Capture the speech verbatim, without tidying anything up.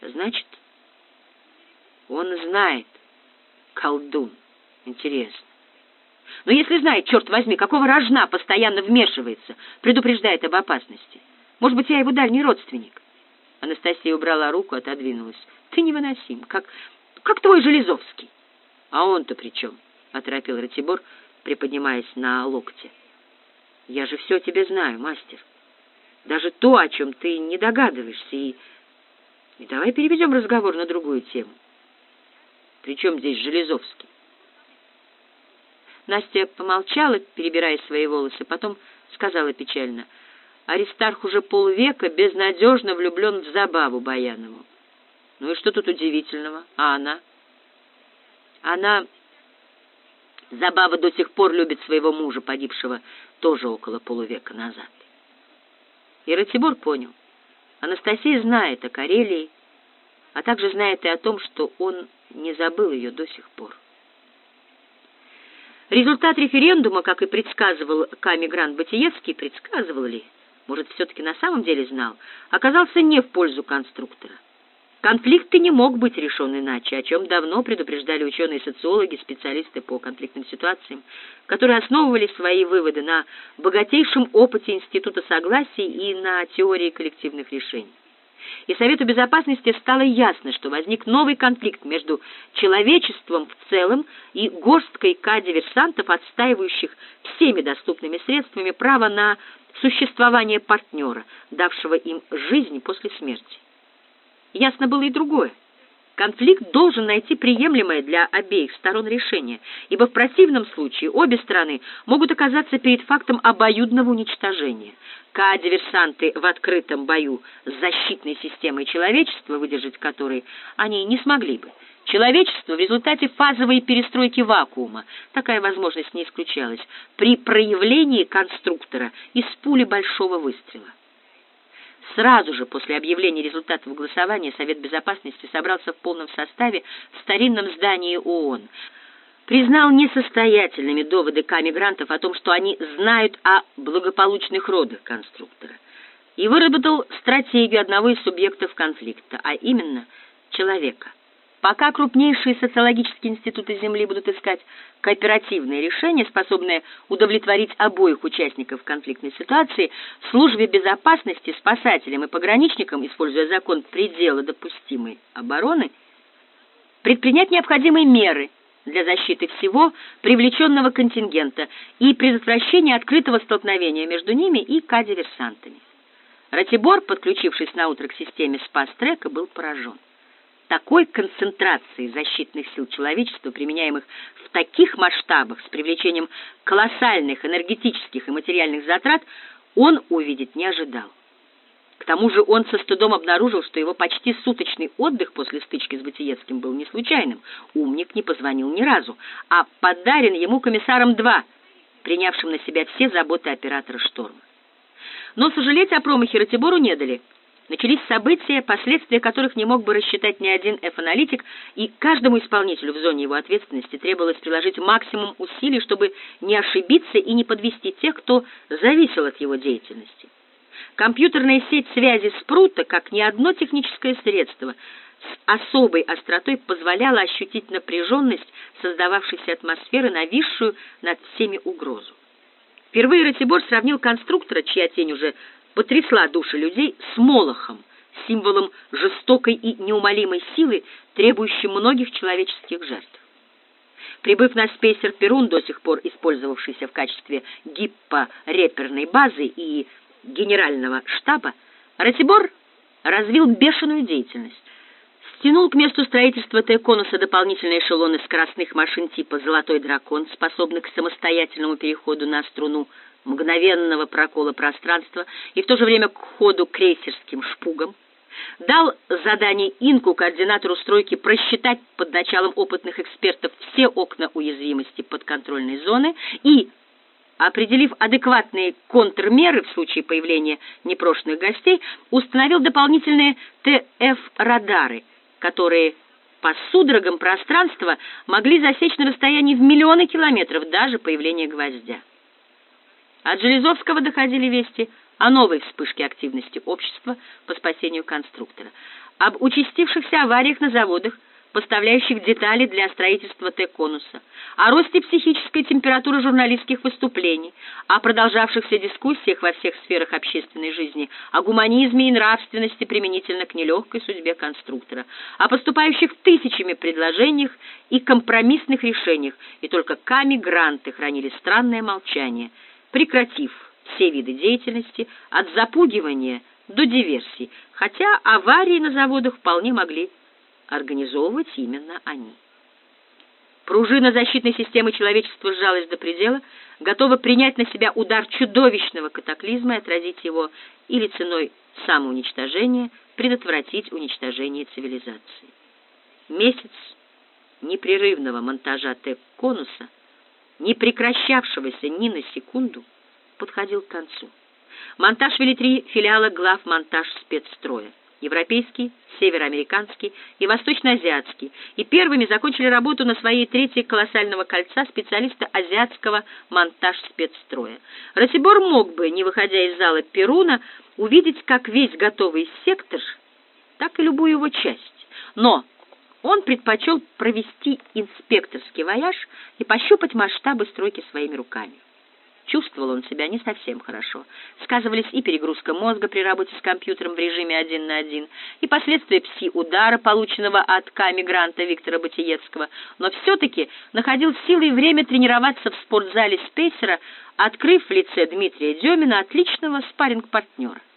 Значит, он знает, колдун. Интересно. Но если знает, черт возьми, какого рожна постоянно вмешивается, предупреждает об опасности? Может быть, я его дальний родственник? Анастасия убрала руку, отодвинулась. Ты невыносим, как, как твой Железовский. А он-то при чем? Оторопел Ратибор, приподнимаясь на локте. Я же все о тебе знаю, мастер. Даже то, о чем ты не догадываешься. И, и давай переведем разговор на другую тему. При чем здесь Железовский? Настя помолчала, перебирая свои волосы, потом сказала печально: Аристарх уже полвека безнадежно влюблен в Забаву Баянову. Ну и что тут удивительного? А она? Она... Забава до сих пор любит своего мужа, погибшего тоже около полувека назад. И Ратибор понял. Анастасия знает о Карелии, а также знает и о том, что он не забыл ее до сих пор. Результат референдума, как и предсказывал Ками Гран-Батиевский, предсказывал ли, может, все-таки на самом деле знал, оказался не в пользу конструктора. Конфликт не мог быть решен иначе, о чем давно предупреждали ученые-социологи, специалисты по конфликтным ситуациям, которые основывали свои выводы на богатейшем опыте Института согласия и на теории коллективных решений. И Совету Безопасности стало ясно, что возник новый конфликт между человечеством в целом и горсткой К-диверсантов, отстаивающих всеми доступными средствами право на существование партнера, давшего им жизнь после смерти. Ясно было и другое. Конфликт должен найти приемлемое для обеих сторон решение, ибо в противном случае обе стороны могут оказаться перед фактом обоюдного уничтожения. К-диверсанты в открытом бою с защитной системой человечества, выдержать которой они не смогли бы. Человечество в результате фазовой перестройки вакуума, такая возможность не исключалась, при проявлении конструктора из пули большого выстрела. Сразу же после объявления результатов голосования Совет Безопасности собрался в полном составе в старинном здании ООН. Признал несостоятельными доводы К-мигрантов о том, что они знают о благополучных родах конструктора, и выработал стратегию одного из субъектов конфликта, а именно человека. Пока крупнейшие социологические институты Земли будут искать кооперативные решения, способные удовлетворить обоих участников конфликтной ситуации, в службе безопасности, спасателям и пограничникам, используя закон предела допустимой обороны, предпринять необходимые меры для защиты всего привлеченного контингента и предотвращения открытого столкновения между ними и К-диверсантами. Ратибор, подключившись наутро к системе спас-трека, был поражен. Такой концентрации защитных сил человечества, применяемых в таких масштабах с привлечением колоссальных энергетических и материальных затрат, он увидеть не ожидал. К тому же он со стыдом обнаружил, что его почти суточный отдых после стычки с Батиевским был не случайным. Умник не позвонил ни разу, а подарен ему комиссаром-два, принявшим на себя все заботы оператора «Шторма». Но сожалеть о промахе Ратибору не дали. Начались события, последствия которых не мог бы рассчитать ни один эф-аналитик, и каждому исполнителю в зоне его ответственности требовалось приложить максимум усилий, чтобы не ошибиться и не подвести тех, кто зависел от его деятельности. Компьютерная сеть связи Спрута, как ни одно техническое средство, с особой остротой позволяла ощутить напряженность создававшейся атмосферы, нависшую над всеми угрозу. Впервые Ратибор сравнил конструктора, чья тень уже потрясла души людей, с Молохом, символом жестокой и неумолимой силы, требующей многих человеческих жертв. Прибыв на спейсер Перун, до сих пор использовавшийся в качестве гиппо-реперной базы и генерального штаба, Ратибор развил бешеную деятельность. Стянул к месту строительства Т-конуса дополнительные эшелоны скоростных машин типа «Золотой дракон», способных к самостоятельному переходу на струну мгновенного прокола пространства и в то же время к ходу крейсерским шпугам. Дал задание Инку, координатору стройки, просчитать под началом опытных экспертов все окна уязвимости подконтрольной зоны и, определив адекватные контрмеры в случае появления непрошенных гостей, установил дополнительные ТФ-радары, которые по судорогам пространства могли засечь на расстоянии в миллионы километров даже появление гвоздя. От Железовского доходили вести о новой вспышке активности общества по спасению конструктора. об участившихся авариях на заводах, поставляющих детали для строительства Т-конуса, о росте психической температуры журналистских выступлений, о продолжавшихся дискуссиях во всех сферах общественной жизни, о гуманизме и нравственности применительно к нелегкой судьбе конструктора, о поступающих тысячами предложениях и компромиссных решениях, и только Ками Гранты хранили странное молчание, прекратив все виды деятельности от запугивания до диверсий, хотя аварии на заводах вполне могли организовывать именно они. Пружина защитной системы человечества сжалась до предела, готова принять на себя удар чудовищного катаклизма и отразить его или ценой самоуничтожения предотвратить уничтожение цивилизации. Месяц непрерывного монтажа Т-конуса, не прекращавшегося ни на секунду, подходил к концу. Монтаж вели три филиала главмонтаж спецстроя: европейский, североамериканский и восточноазиатский, и первыми закончили работу на своей трети колоссального кольца специалиста азиатского монтаж-спецстроя. Ратибор мог бы, не выходя из зала Перуна, увидеть как весь готовый сектор, так и любую его часть, но он предпочел провести инспекторский вояж и пощупать масштабы стройки своими руками. Чувствовал он себя не совсем хорошо. Сказывались и перегрузка мозга при работе с компьютером в режиме один на один, и последствия пси-удара, полученного от Ками-Гранта Виктора Ботиевского, но все-таки находил силы и время тренироваться в спортзале Спейсера, открыв в лице Дмитрия Демина отличного спарринг-партнера.